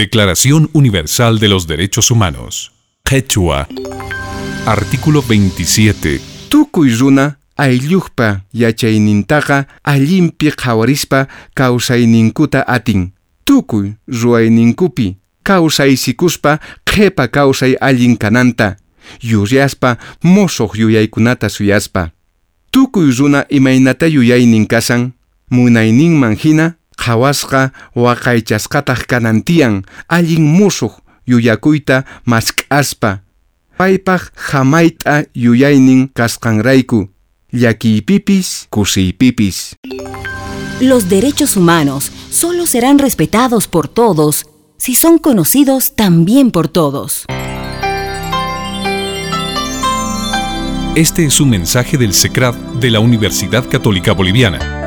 Declaración Universal de los Derechos Humanos. Quechua. Artículo 27. Tukuy runa aylluqpa yachaynintaqa allinpi qhawarispa kawsayninkuta atin. Tukuy ruwayninkupi kawsaysikuspa qhepa kawsay allin kananta. Yuyaspa musuq yuyaykunata suyaspa. Tukuy runa imaynata yuyaynin kasan, munayninman hina qhawasqa waqaychasqataq kanantiyan allin musuq yuyakuyta mask'aspa. Paypaq hamayt'a yuyaynin kasqanrayku, llakiypipis kusiypipis. Los derechos humanos solo serán respetados por todos si son conocidos también por todos. Este es un mensaje del SECRAD de la Universidad Católica Boliviana.